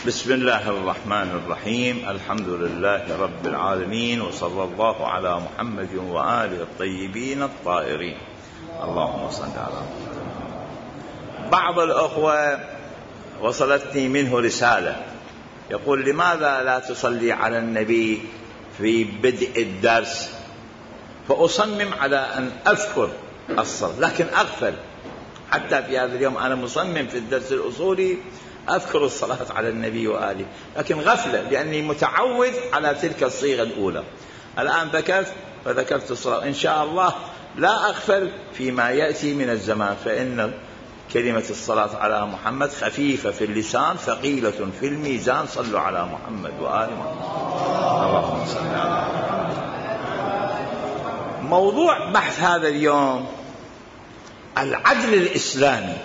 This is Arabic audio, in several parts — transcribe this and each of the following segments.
بسم الله الرحمن الرحيم. الحمد لله رب العالمين، وصلى الله على محمد وآله الطيبين الطاهرين. اللهم صل على محمد. بعض الأخوة وصلتني منه رسالة يقول: لماذا لا تصلي على النبي في بدء الدرس؟ فأصمم على أن أذكر الصلاة لكن أغفل. حتى في هذا اليوم أنا مصمم في الدرس الأصولي أذكر الصلاة على النبي وآله، لكن غفلة لأني متعود على تلك الصيغة الأولى. الآن فذكرت الصلاة. إن شاء الله لا أغفل فيما يأتي من الزمان، فإن كلمة الصلاة على محمد خفيفة في اللسان ثقيلة في الميزان. صلوا على محمد وآل محمد. اللهم صل على محمد. موضوع بحث هذا اليوم العدل الإسلامي.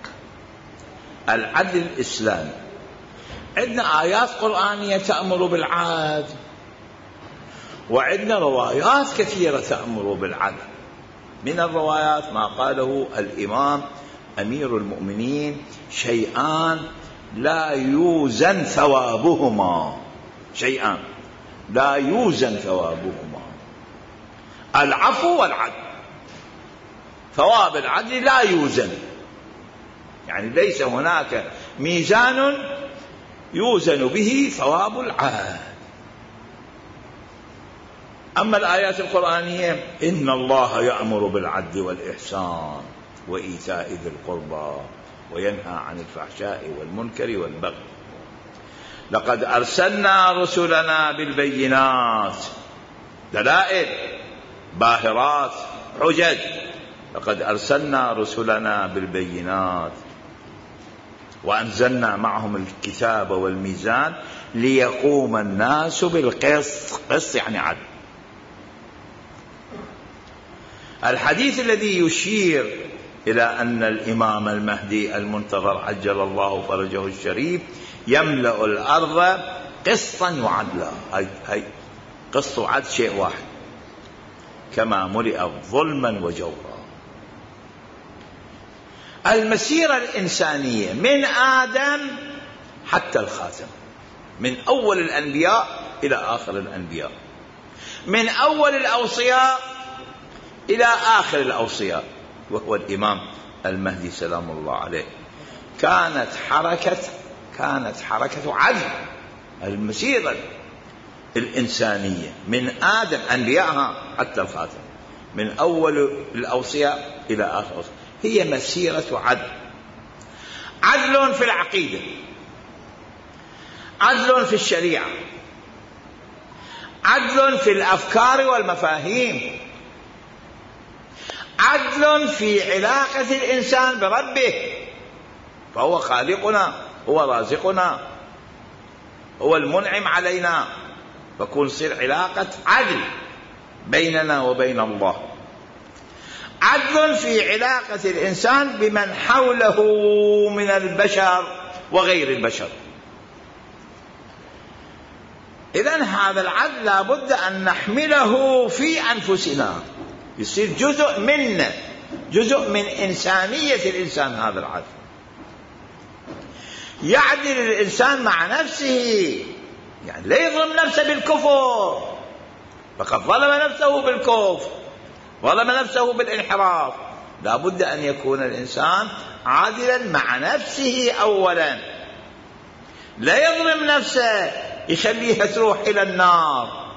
العدل الإسلامي، عندنا آيات قرآنية تأمر بالعدل، وعندنا روايات كثيرة تأمر بالعدل. من الروايات ما قاله الإمام أمير المؤمنين: شيئان لا يوزن ثوابهما، شيئان لا يوزن ثوابهما، العفو والعدل. ثواب العدل لا يوزن، يعني ليس هناك ميزان يوزن به ثواب العدل. أما الآيات القرآنية: إن الله يأمر بالعدل والإحسان وإيتاء ذي القربى وينهى عن الفحشاء والمنكر والبغي. لقد أرسلنا رسلنا بالبينات، دلائل باهرات حجج. لقد أرسلنا رسلنا بالبينات وأنزلنا معهم الكتاب والميزان ليقوم الناس بالقسط. قسط يعني عدل. الحديث الذي يشير إلى أن الإمام المهدي المنتظر عجل الله فرجه الشريف يملأ الأرض قسطا وعدلا. هي قسط وعدل شيء واحد، كما ملئت ظلما وجورا. المسيرة الإنسانية من آدم حتى الخاتم، من أول الأنبياء إلى آخر الأنبياء، من أول الأوصياء إلى آخر الأوصياء، وهو الإمام المهدي سلام الله عليه، كانت حركة عدل. المسيرة الإنسانية من آدم أنبيائها حتى الخاتم، من أول الأوصياء إلى آخر الأوصياء، هي مسيرة عدل. عدل في العقيدة، عدل في الشريعة، عدل في الأفكار والمفاهيم، عدل في علاقة الإنسان بربه، فهو خالقنا، هو رازقنا، هو المنعم علينا، فكون تصير علاقة عدل بيننا وبين الله. عدل في علاقة الإنسان بمن حوله من البشر وغير البشر. إذن هذا العدل لابد أن نحمله في أنفسنا، يصير جزء منا، جزء من إنسانية الإنسان. هذا العدل يعدل الإنسان مع نفسه، يعني لا يظلم نفسه بالكفر، فقد ظلم نفسه بالكفر، ظلم نفسه بالانحراف. لا بد أن يكون الإنسان عادلا مع نفسه أولا، لا يظلم نفسه يخليها تروح إلى النار،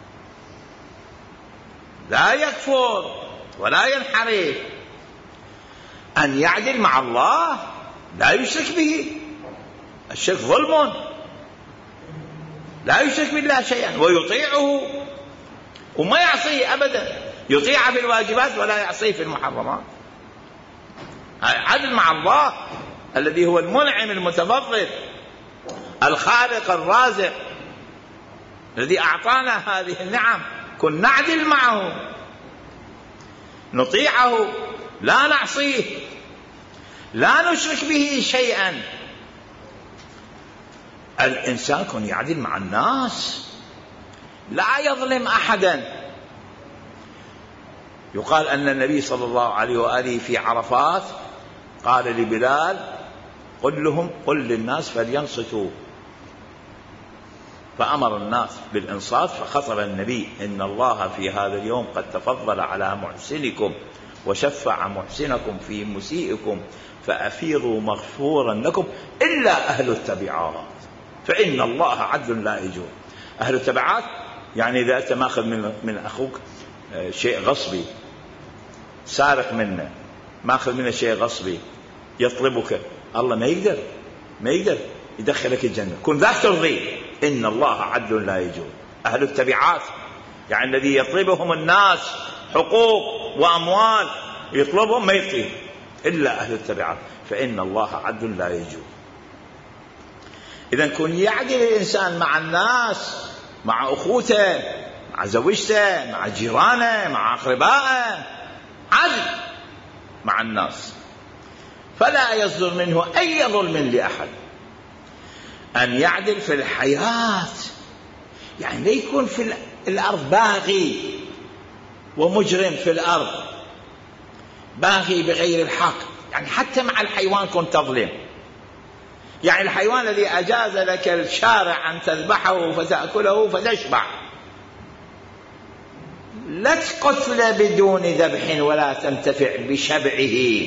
لا يكفر ولا ينحرف. أن يعدل مع الله، لا يشرك به، الشرك ظلم، لا يشرك بالله شيئا، ويطيعه وما يعصيه أبدا، يطيع في الواجبات ولا يعصيه في المحرمات. عدل مع الله الذي هو المنعم المتفضل الخالق الرازق الذي أعطانا هذه النعم. كن نعدل معه، نطيعه، لا نعصيه، لا نشرك به شيئا. الإنسان كن يعدل مع الناس، لا يظلم أحدا. يقال أن النبي صلى الله عليه وآله في عرفات قال لبلال: قل للناس فلينصتوا فأمر الناس بالإنصات، فخطب النبي: إن الله في هذا اليوم قد تفضل على محسنكم وشفع محسنكم في مسيئكم، فأفيضوا مغفورا لكم إلا أهل التبعات فإن الله عدل لا يجور. أهل التبعات يعني إذا أنت ماخذ من أخوك شيء غصبي، سارق منه، ماخذ منه شيء غصبي، يطلبك، الله ما يقدر يدخلك الجنة، كن ذاك ترضيه. إن الله عدل لا يجور. أهل التبعات يعني الذي يطلبهم الناس حقوق وأموال، يطلبهم ما يطيب، إلا أهل التبعات فإن الله عدل لا يجور. إذن كن يعدل الإنسان مع الناس، مع أخوته، مع زوجته، مع جيرانه، مع أقربائه، عدل مع الناس، فلا يصدر منه أي ظلم لأحد. أن يعدل في الحياة، يعني لا يكون في الأرض باغي ومجرم في الأرض، باغي بغير الحق. يعني حتى مع الحيوان كنت تظلم، يعني الحيوان الذي أجاز لك الشارع أن تذبحه فتأكله فتشبع، لا تقتل بدون ذبح ولا تنتفع بشبعه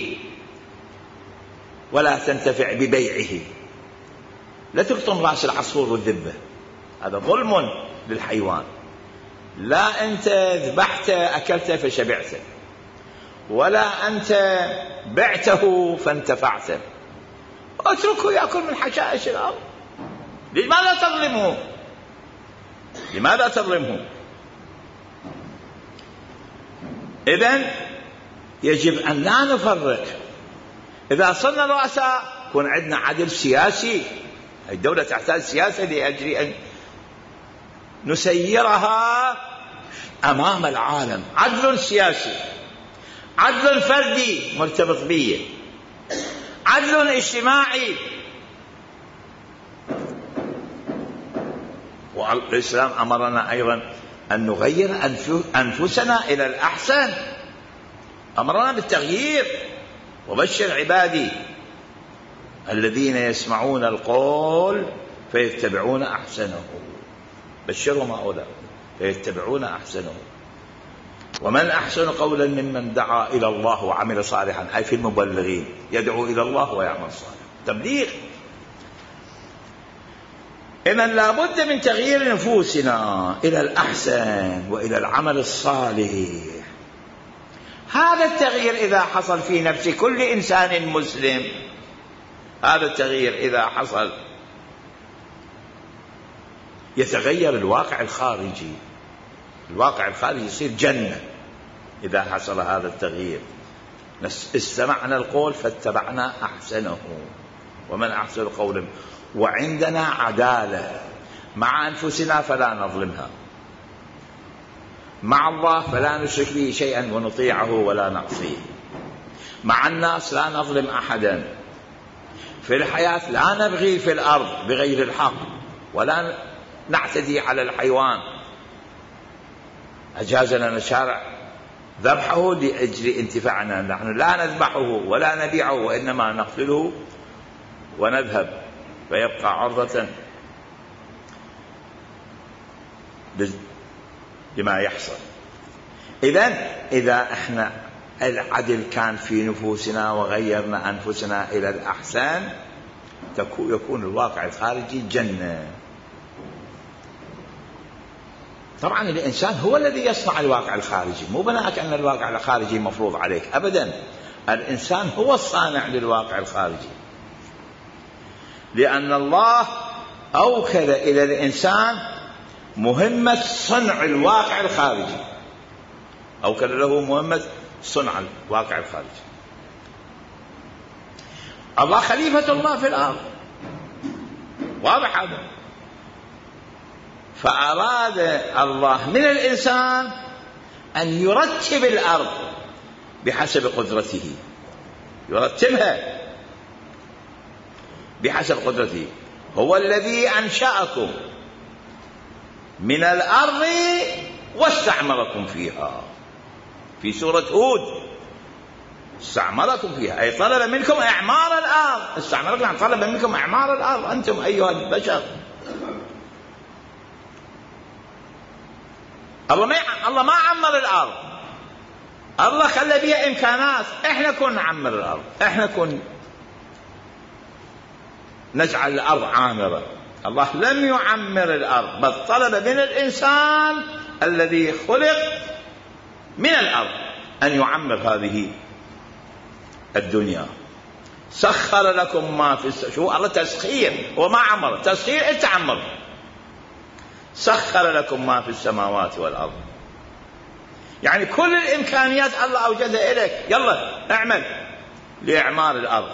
ولا تنتفع ببيعه. لا تقطم رأس العصفور والذبة، هذا ظلم للحيوان. لا أنت ذبحته أكلته فشبعته، ولا أنت بعته فانتفعته، اتركه يأكل من حشائش الأرض. لماذا تظلمه؟ إذن يجب أن لا نفرق. إذا صرنا رؤساء يكون عندنا عدل سياسي. الدولة تحتاج سياسة لأجل أن نسيرها أمام العالم. عدل سياسي، عدل فردي مرتبط بيه، عدل اجتماعي. والإسلام أمرنا أيضا أن نغير أنفسنا إلى الأحسن، أمرنا بالتغيير. وبشر عبادي الذين يسمعون القول فيتبعون أحسنه، بشرهم هؤلاء فيتبعون أحسنه. ومن أحسن قولا ممن دعا إلى الله وعمل صالحا، أي في المبلغين، يدعو إلى الله ويعمل صالحا، تبليغ. إذن لا بد من تغيير نفوسنا إلى الأحسن وإلى العمل الصالح. هذا التغيير إذا حصل في نفس كل إنسان مسلم، هذا التغيير إذا حصل يتغير الواقع الخارجي. الواقع الخارجي يصير جنة إذا حصل هذا التغيير. استمعنا القول فاتبعنا أحسنه. ومن أحسن قولا، وعندنا عدالة مع أنفسنا فلا نظلمها، مع الله فلا نشرك به شيئا ونطيعه ولا نعصيه، مع الناس لا نظلم أحدا، في الحياة لا نبغي في الأرض بغير الحق ولا نعتدي على الحيوان. أجاز لنا الشارع ذبحه لأجل انتفاعنا، نحن لا نذبحه ولا نبيعه، وإنما نقتله ونذهب فيبقى عرضة لما يحصل. إذا احنا العدل كان في نفوسنا وغيرنا أنفسنا إلى الأحسن، يكون الواقع الخارجي جنة. طبعا الإنسان هو الذي يصنع الواقع الخارجي، مو بناءك أن الواقع الخارجي مفروض عليك أبدا. الإنسان هو الصانع للواقع الخارجي، لأن الله أوكل إلى الإنسان مهمة صنع الواقع الخارجي، أوكل له مهمة صنع الواقع الخارجي. الله خليفة الله في الأرض، واضح هذا. فأراد الله من الإنسان أن يرتب الأرض بحسب قدرته، يرتبها بحسب قدرته. هو الذي أنشأكم من الأرض واستعمركم فيها، في سورة هود استعمركم فيها، أي طلب منكم إعمار الأرض. استعمركم يعني طلب منكم إعمار الأرض، أنتم أيها البشر. الله ما عمر الأرض، الله خلى بيها إمكانات. إحنا كنا نعمر الأرض، إحنا كنا نجعل الأرض عامرة. الله لم يعمر الأرض، بل طلب من الإنسان الذي خلق من الأرض أن يعمر هذه الدنيا. سخر لكم ما في شو الله تسخير وما عمر، تسخير أنت عمر. سخر لكم ما في السماوات والأرض، يعني كل الإمكانيات الله أوجدها إليك، يلا اعمل لإعمار الأرض.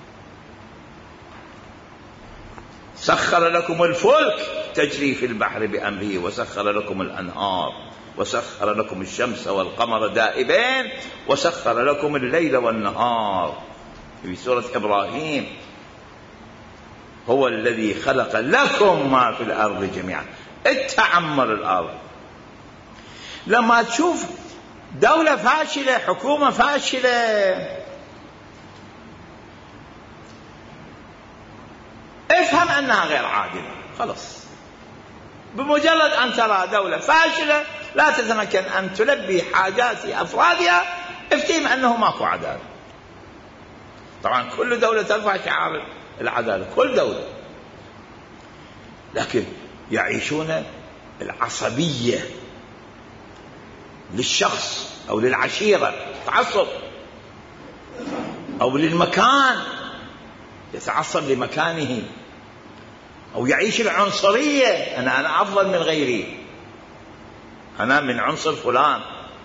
سخر لكم الفلك تجري في البحر بأمره، وسخر لكم الأنهار، وسخر لكم الشمس والقمر دائبين، وسخر لكم الليل والنهار. في سورة إبراهيم: هو الذي خلق لكم ما في الأرض جميعا. اتعمر الأرض. لما تشوف دولة فاشلة، حكومة فاشلة، افهم أنها غير عادلة. خلاص، بمجرد أن ترى دولة فاشلة لا تتمكن أن تلبي حاجات أفرادها، افتهم أنه ماكو عدالة. طبعا كل دولة ترفع شعار العدالة، كل دولة، لكن يعيشون العصبية للشخص أو للعشيرة، تعصب، أو للمكان، يتعصب لمكانه، أو يعيش العنصرية، أنا أفضل من غيري، أنا من عنصر فلان،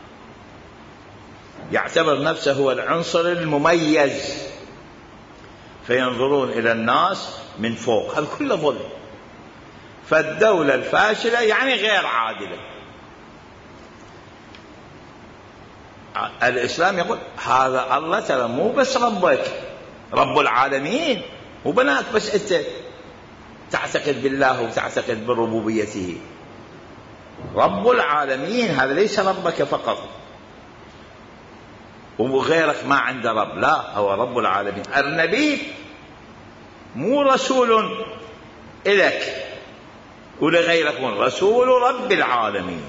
يعتبر نفسه هو العنصر المميز، فينظرون إلى الناس من فوق. هذا كله ظلم. فالدولة الفاشلة يعني غير عادلة. الإسلام يقول هذا الله ترى مو بس ربك، رب العالمين، مو بناك بس أنت تعتقد بالله وتعتقد بربوبيته. رب العالمين هذا ليس ربك فقط وغيرك ما عنده رب، لا، هو رب العالمين. النبي مو رسول إليك ولغيرك، رسول رب العالمين.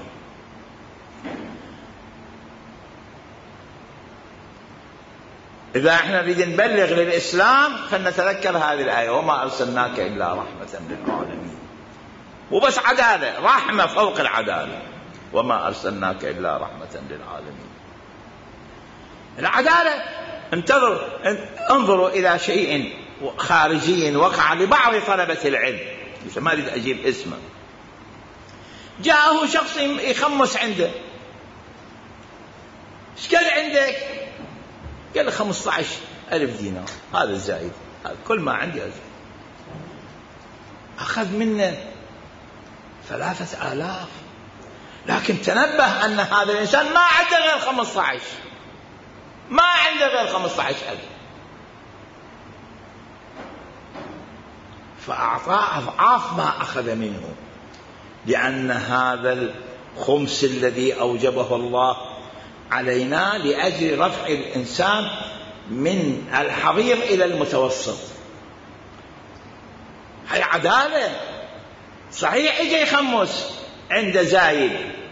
إذا احنا نريد نبلغ للإسلام فلنتذكر هذه الآية: وما أرسلناك إلا رحمة للعالمين. وبس عدالة، رحمة فوق العدالة، وما أرسلناك إلا رحمة للعالمين. العدالة، انظروا إلى شيء خارجي وقع لبعض طلبة العلم، ما أريد أجيب اسمه. جاءه شخص يخمس عنده: ايش قال عندك؟ قال له 15,000 دينار، هذا الزايد، هذا كل ما عندي أزيد. أخذ منه 3,000، لكن تنبه أن هذا الإنسان ما عنده غير 15، ما عنده غير 15,000، فأعطاه أضعاف ما أخذ منه، لأن هذا الخمس الذي أوجبه الله علينا لأجل رفع الإنسان من الحضير إلى المتوسط. هي عدالة. صحيح إجا يخمس عند زايد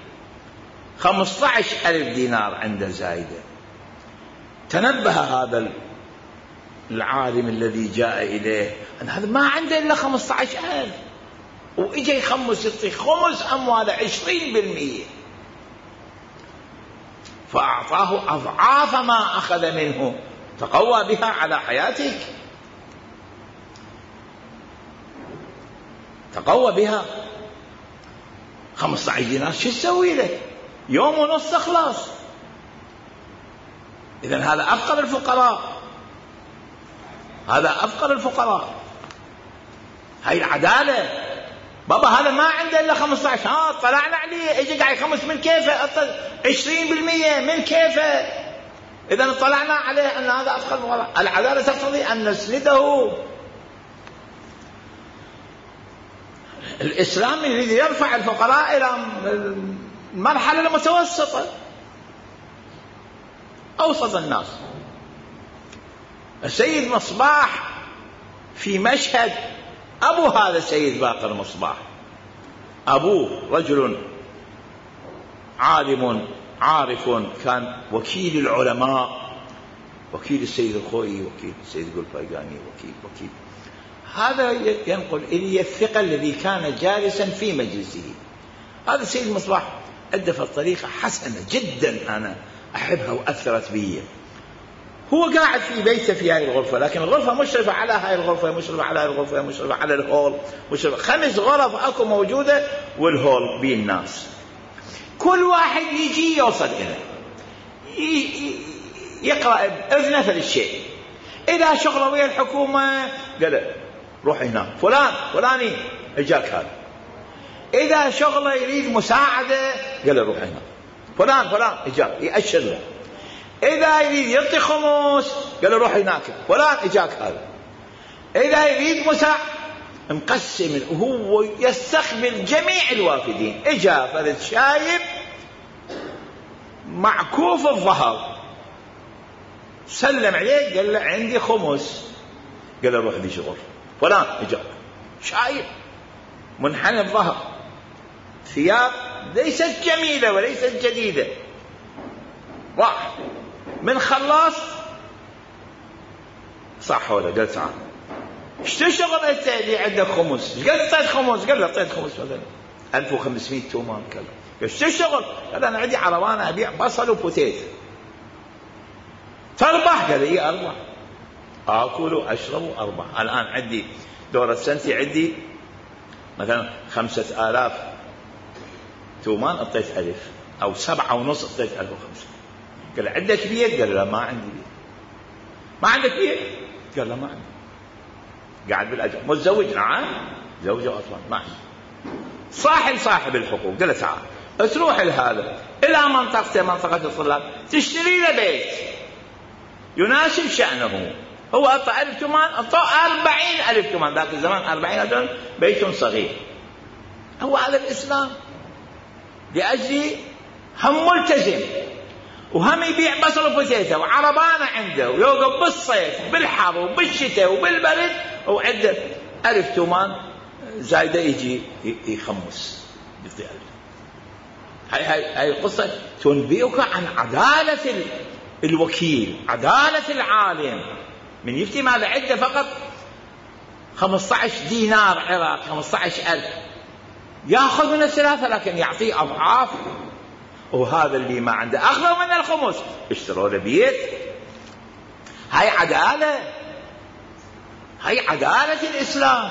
15,000 دينار عند زايدة، تنبه هذا العالم الذي جاء إليه أن هذا ما عنده إلا 15,000، وإجا يخمس، يعطي خمس أمواله 20%، فأعطاه أضعاف ما أخذ منه، تقوى بها على حياتك، تقوى بها. 15 دينار شو تسوي لك؟ يوم ونص تخلص. إذن هذا أفقر الفقراء، هذا أفقر الفقراء. هاي العدالة. بابا هذا ما عنده إلا 15، طلعنا عليه، إجي قاعد يخمس، من كيفه 20%، من كيفه؟ إذن طلعنا عليه أن هذا أفقر الفقراء. العدالة تقتضي أن نسنده. الإسلام يريد يرفع الفقراء إلى المرحلة المتوسطة، أوسط الناس. السيد مصباح في مشهد، أبو هذا السيد باقر مصباح، أبوه رجل عالم عارف، كان وكيل العلماء، وكيل السيد الخوئي، وكيل السيد القلفاقاني، وكيل هذا ينقل إلي الثقة الذي كان جالسا في مجلسه. هذا السيد مصباح أدى في الطريقة حسنة جدا أنا أحبها وأثرت بي. هو قاعد في بيته في هاي الغرفة، لكن الغرفة مشرفة على هاي الغرفة، مشرفة على هاي الغرفة، مشرفة على الهول، مشرفة 5 غرف أكو موجودة، والهول بين الناس. كل واحد يجي يوصل إليه يقرأ بإذنه في الشيء. إذا شغله ويا الحكومة قال روح هنا، فلاني اجاك هذا. إذا شغله يريد مساعدة قال روح هنا، فلان اجاك، يأشر له. إذا يريد يعطي خمس قال روح هناك، فلان اجاك هذا. إذا يريد مساعدة مقسم، وهو يستقبل جميع الوافدين. اجا فرد شايب معكوف الظهر، سلم عليه قال له عندي خمس، قال له روح لي شغل. فلان اجا شايب منحنى الظهر، ثياب ليست جميلة وليست جديدة، راح من خلاص صح ولا قال تعال ايش تشتغل انت اللي عندك خمس؟ ايش قد طيت خمس؟ قال له طيت خمس مثلا 1500 تومان. قال ايش تشتغل؟ قال انا عندي عربانة ابيع بصل وبوتيت. تربح؟ قال اي اربح، اكل واشرب واربح. الان عندي دورة سنتي عندي مثلا 5000 تومان، اعطيت 1000 او 7.5 اعطيت 1500. قال عندك بيت؟ قال لا ما عندي بيت. ما عندك بيت؟ قال لا ما عندي. قاعد بالاجر. متزوج؟ نعم زوجه اصلا ما عندي. صاحب الحقوق قال له تعال تروح لهذا الى منطقه الطلاب تشتري له بيت يناسب شأنه. هو أعطى 1000 تومان، أعطى 40,000 تومان. ذاك الزمان 40,000 بيت صغير. هو هذا الإسلام لأجل هم ملتزم، وهم يبيع بصل وبوتيتا وعربانة عنده، ويوقف بالصيف بالحر وبالشتاء وبالبرد، وعنده 1000 تومان زايدة يجي يخمس يعطي 1000. هاي القصة تنبئك عن عدالة الوكيل، عدالة العالم. من يفتي ماذا عنده فقط 15 دينار عراق، 15,000 يأخذ من الثلاثة، لكن يعطيه أضعاف. وهذا اللي ما عنده أخذوا من الخمس اشتروا له بيت. هاي عدالة، هاي عدالة الإسلام.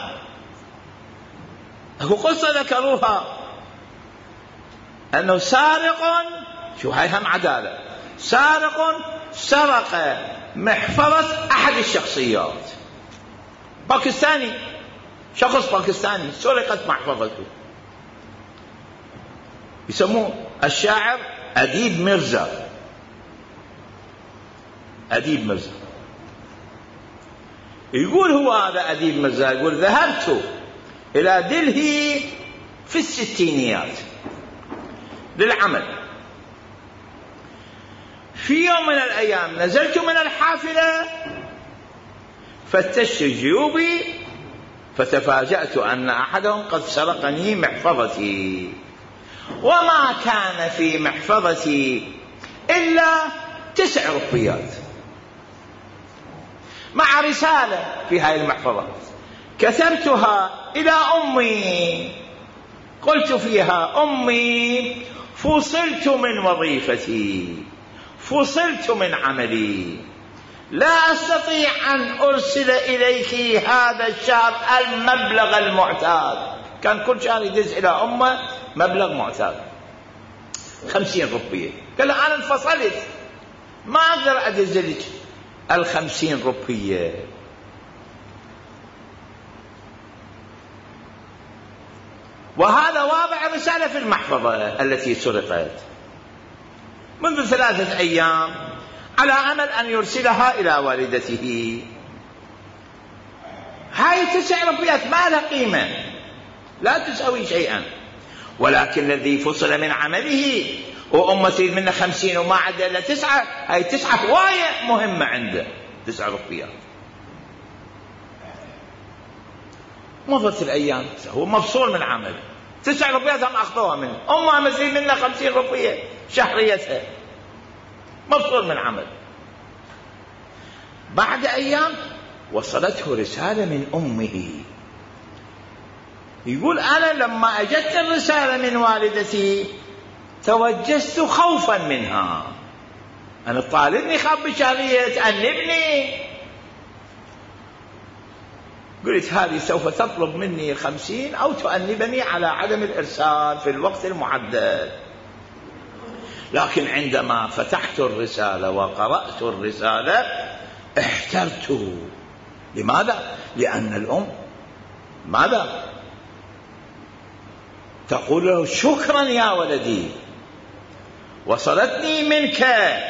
هو قصة ذكروها أنه سارق، شو هاي هم عدالة، سارق سرق محفظة أحد الشخصيات، باكستاني، شخص باكستاني سرقت محفظته. يسموه الشاعر أديب مرزا. أديب مرزا يقول، هو هذا أديب مرزا يقول ذهبت إلى دلهي في الستينيات للعمل. في يوم من الأيام نزلت من الحافلة فتشت جيوبي فتفاجأت أن أحدهم قد سرقني محفظتي، وما كان في محفظتي إلا 9 روبيات مع رسالة في هذه المحفظة كتبتها إلى أمي، قلت فيها أمي فصلت من وظيفتي، فصلت من عملي، لا أستطيع أن أرسل إليك هذا الشهر المبلغ المعتاد. كان كل شهر يدز إلى أمه مبلغ معتاد 50 روبية. قال له أنا انفصلت ما أقدر أدز لك 50 روبية. وهذا واضع رسالة في المحفظة التي سرقت منذ 3 أيام على أمل أن يرسلها إلى والدته. هاي 9 روبيات ما لها قيمة، لا تساوي شيئا، ولكن الذي فصل من عمله وأمه تريد منه 50 وما عنده إلا 9، هاي 9 هواية مهمة عنده، 9 روبيات. مضت الأيام، هو مفصول من عمله، 9 ربيات هم أخذوها منه، أمها مزيد منها 50 ربية شهريتها، مفصول من عمل. بعد أيام وصلته رسالة من أمه، يقول أنا لما أجت الرسالة من والدتي توجست خوفا منها، أنا طالبني خاب بشارية تأنبني، قلت هذه سوف تطلب مني 50 أو تؤنبني على عدم الإرسال في الوقت المعدل. لكن عندما فتحت الرسالة وقرأت الرسالة احترت. لماذا؟ لأن الأم ماذا تقول له؟ شكرا يا ولدي، وصلتني منك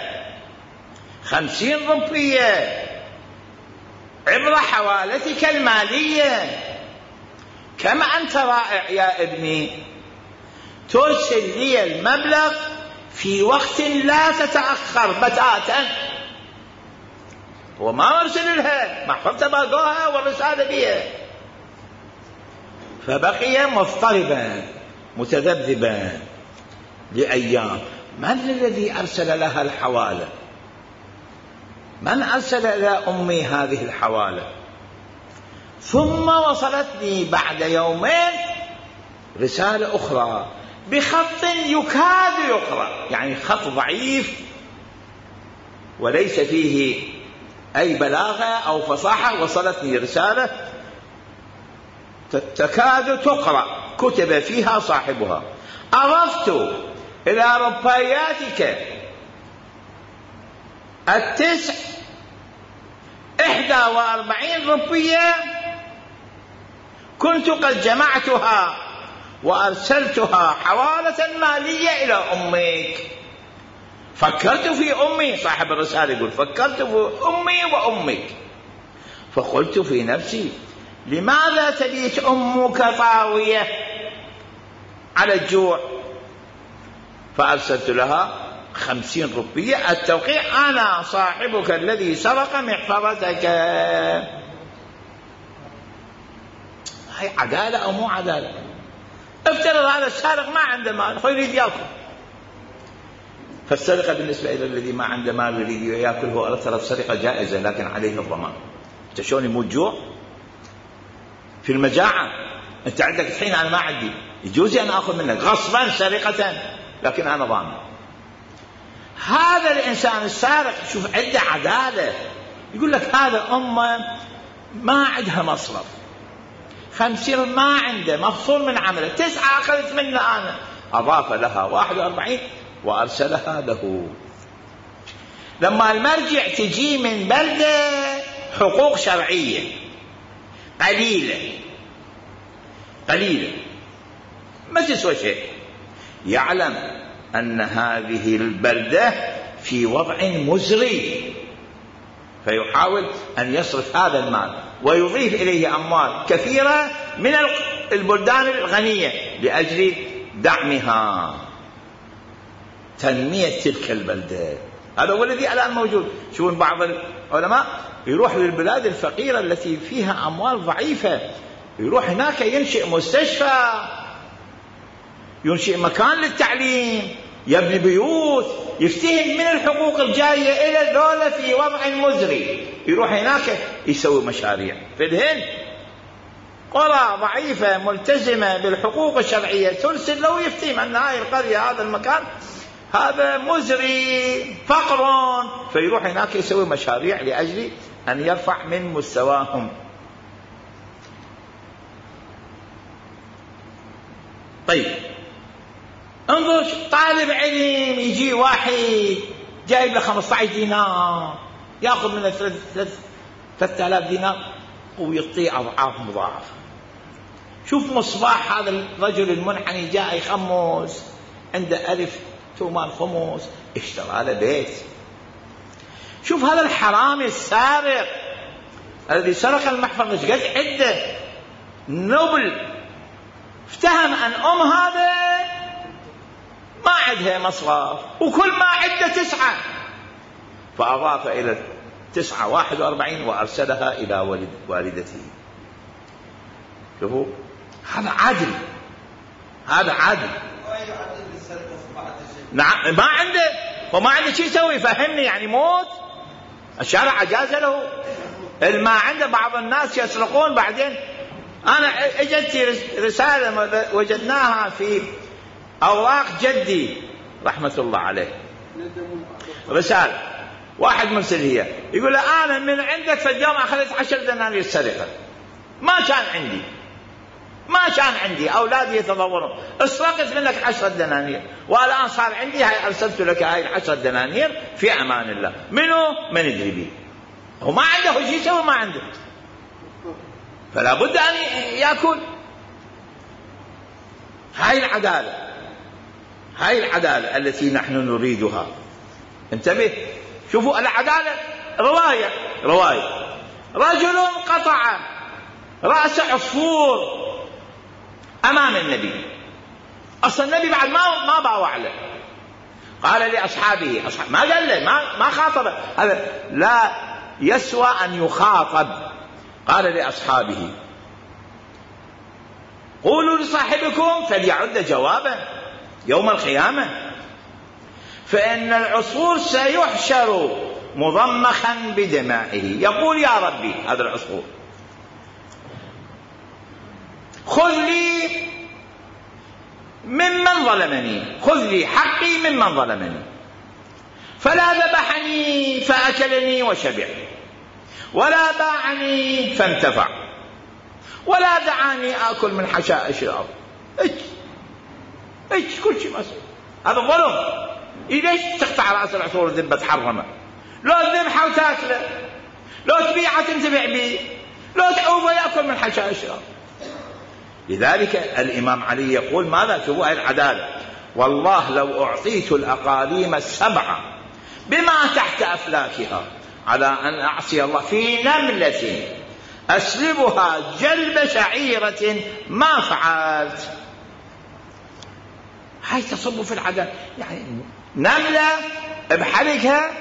50 ربية عبر حوالتك المالية، كما أنت رائع يا ابني، ترسل لي المبلغ في وقت لا تتأخر بتاتا. وما أرسل لها، ما حفظت باقوها والرسالة بيها. فبقي مضطربا متذبذبا لأيام. من الذي أرسل لها الحوالة؟ من أرسل إلى أمي هذه الحوالة؟ ثم وصلتني بعد يومين رسالة أخرى بخط يكاد يقرأ، يعني خط ضعيف وليس فيه أي بلاغة أو فصاحة. وصلتني رسالة تكاد تقرأ، كتب فيها صاحبها: أضفت إلى رباياتك 41 ربية كنت قد جمعتها وأرسلتها حوالة مالية إلى أمك. فكرت في أمي، صاحب الرسالة يقول فكرت في أمي وأمك، فقلت في نفسي لماذا تبيت أمك طاوية على الجوع؟ فأرسلت لها 50 ربية التوقيع: أنا صاحبك الذي سرق محفظتك. هي عدالة أو مو عدالة؟ افترض هذا السارق ما عنده مال يريد يأكل، فالسرقة بالنسبة إلى الذي ما عنده مال يريد يأكل هو أرسل سرقة جائزة لكن عليه الضمان. أنت شلون يموت جوع في المجاعة؟ أنت عندك الحين أنا ما عندي، يجوز أن أخذ منك غصبا سرقة لكن أنا ضامن. هذا الإنسان السارق شوف عنده عدالة، يقول لك هذا أمه ما عندها مصرف، 50 ما عنده، مفصول من عمله، 9 أخذت منه أنا، أضاف لها 41 وأرسلها له. لما المرجع تجي من بلدة حقوق شرعية قليلة ما تسوى شيء، يعلم أن هذه البلدة في وضع مزري، فيحاول أن يصرف هذا المال ويضيف إليه أموال كثيرة من البلدان الغنية لأجل دعمها، تنمية تلك البلدة. هذا هو الذي الآن موجود. شوفون بعض العلماء يروح للبلاد الفقيرة التي فيها أموال ضعيفة، يروح هناك ينشئ مستشفى، ينشئ مكان للتعليم، يبني بيوت، يفتهم من الحقوق الجاية إلى الدولة في وضع مزري، يروح هناك يسوي مشاريع. في الهند قرى ضعيفة ملتزمة بالحقوق الشرعية ترسل له يفتهم أن هذه القرية هذا المكان هذا مزري فقر، فيروح هناك يسوي مشاريع لأجل أن يرفع من مستواهم. طيب انظر، طالب علم يجي واحد جايب له 15 دينار ياخذ منه 3000 دينار ويعطيه أضعاف مضاعفة. شوف مصباح هذا الرجل المنحني جاء يخمس، عنده 1000 تومان خمس، اشترى له بيت. شوف هذا الحرامي السارق الذي سرق المحفظة ايش قد عنده نوبل، افتهم أن هذا ما عندها مصرف وكل ما عنده 9، فأضاف إلى 9 41 وأرسلها إلى والدته. شوفوا هذا عدل. هذا عادل. نعم ما عنده، وما عنده شيء يسوي. فهمني يعني موت الشرع أجاز له. ما عنده بعض الناس يسرقون بعدين. أنا اجتني رسالة وجدناها في أوراق جدي رحمة الله عليه، رسالة واحد مرسل هي يقول أنا من عندك في اليوم أخذت 10 دنانير سرقة، ما كان عندي أولادي يتضورون، اسرقت منك 10 دنانير والآن صار عندي، هاي أرسلت لك هاي 10 دنانير في أمان الله. منو؟ من يدري بي. هو ما عنده شيء يسوي، ما عنده، فلا بد أن يأكل. هاي العدالة التي نحن نريدها. انتبه، شوفوا العدالة. رواية رجل قطع رأس عصفور أمام النبي. أصلا النبي بعد ما باوع له، قال لأصحابه، ما قال له، ما خاطب، هذا لا يسوى أن يخاطب. قال لأصحابه قولوا لصاحبكم فليعد جوابا يوم القيامة، فإن العصفور سيحشر مضمخا بدمائه، يقول يا ربي هذا العصفور خذ لي ممن ظلمني، خذ لي حقي ممن ظلمني، فلا ذبحني فأكلني وشبع، ولا باعني فانتفع، ولا دعاني آكل من حشائش الأرض. كل شيء مسؤول. هذا ظلم. ليش تقطع رأس العصفور الذبة تحرمه؟ لو تذبحه وتاكله، لو تبيعه تنتفع به، لو تعوفه يأكل من حشائش الأرض. لذلك الإمام علي يقول ماذا؟ شوفوا هذه العدالة. والله لو أعطيت الأقاليم 7 بما تحت أفلاكها على أن أعصي الله في نملة أسلبها جلب شعيرة ما فعلت. هاي تصب في العدالة. يعني نملة بحلقها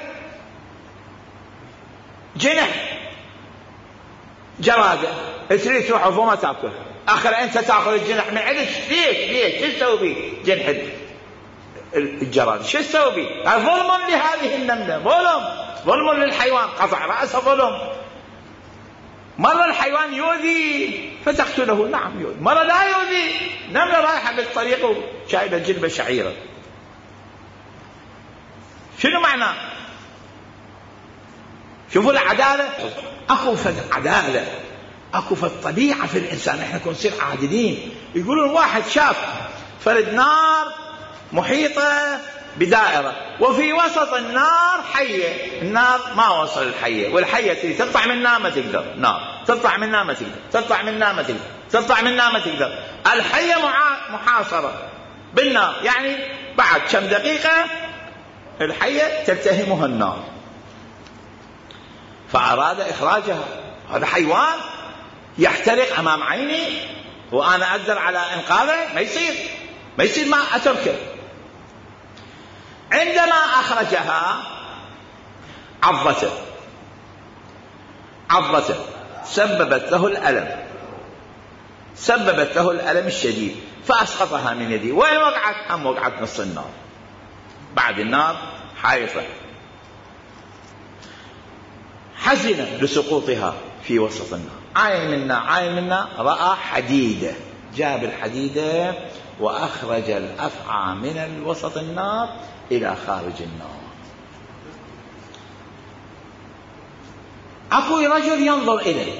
جنح جرادة، تريد تروح وما تأكلها، آخر أنت تأخذ الجنح من عندك. ليش شو تسوي به جنح الجرادة؟ شو تسوي به؟ ظلم لهذه النملة، ظلم للحيوان، قطع رأسه ظلم. مرة الحيوان يؤذي فتقتله، نعم يؤذي، مرة لا يؤذي، نملة رايحة بالطريق وشايلة جلبة شعيرة. شنو معنى؟ شوفوا العدالة. أكو في العدالة، أكو في الطبيعة في الإنسان. إحنا كنا نصير عادلين. يقولون واحد شاف فرد نار محيطة بدائرة وفي وسط النار حية، النار ما وصل الحية، والحية تريد تطلع منها ما تقدر، نار تطلع منها ما تقدر، تطلع منها ما تقدر، تطلع منها ما تقدر. الحية محاصرة بالنار، يعني بعد كم دقيقة الحية تلتهمها النار، فأراد إخراجها. هذا حيوان يحترق أمام عيني وأنا أقدر على إنقاذه؟ ما يصير ما أتركه. عندما أخرجها عضته سببت له الألم الشديد، فأسقطها من يدي. وين وقعت؟ وقعت نص النار، بعد النار حائطة. حزن لسقوطها في وسط النار. عاين منا رأى حديدة، جاب الحديدة وأخرج الأفعى من وسط النار إلى خارج النار. أكو رجل ينظر إليه،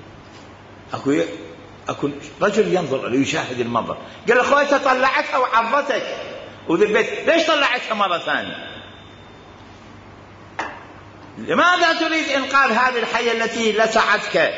أكو رجل ينظر إليه يشاهد المنظر. قال له أخوي طلعتها وعضتك وذبت، ليش طلعتها مرة ثانية؟ لماذا تريد إنقاذ هذه الحية التي لسعتك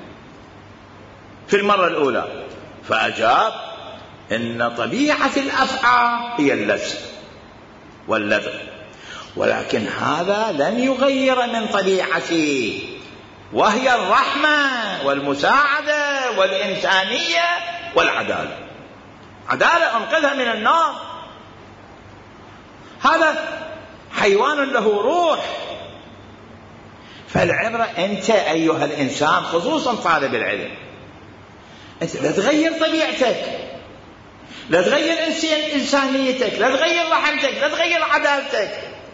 في المرة الأولى؟ فأجاب إن طبيعة الأفعى هي اللسع واللذع، ولكن هذا لن يغير من طبيعتي، وهي الرحمة والمساعدة والإنسانية والعدالة. عدالة أنقذها من النار. هذا حيوان له روح. فالعبرة أنت أيها الإنسان، خصوصا طالب العلم، أنت لا تغير طبيعتك. لا تغير إنسانيتك، لا تغير رحمتك، لا تغير عدالتك،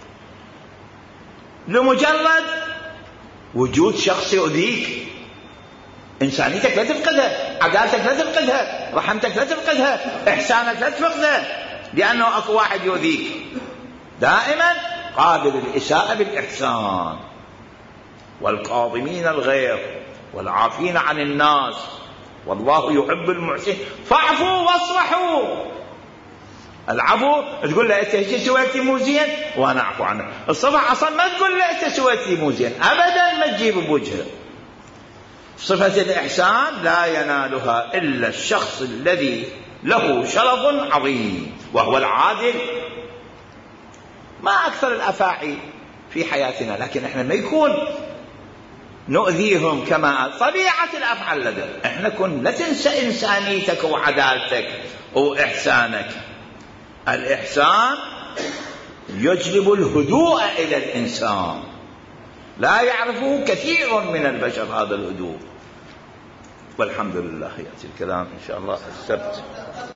لمجرد وجود شخص يؤذيك. إنسانيتك لا تفقدها، عدالتك لا تفقدها، رحمتك لا تفقدها، إحسانك لا تفقدها، لأنه أكو واحد يؤذيك. دائما قابل الإساءة بالإحسان، والكاظمين الغيظ والعافين عن الناس والله يحب المحسنين. فاعفوا واصفحوا. العفو تقول له انت سويت لي مو زين وانا اعفو عنك. الصفح اصلا ما تقول له انت سويت لي مو زين ابدا، ما تجيب بوجهه. صفة الإحسان لا ينالها إلا الشخص الذي له شرف عظيم وهو العادل. ما أكثر الأفاعي في حياتنا، لكن احنا ما يكون نؤذيهم كما طبيعة الأفعال لدى احنا. كن لا تنسى إنسانيتك وعدالتك وإحسانك. الإحسان يجلب الهدوء إلى الإنسان، لا يعرفه كثير من البشر هذا الهدوء. والحمد لله. يأتي الكلام إن شاء الله السبت.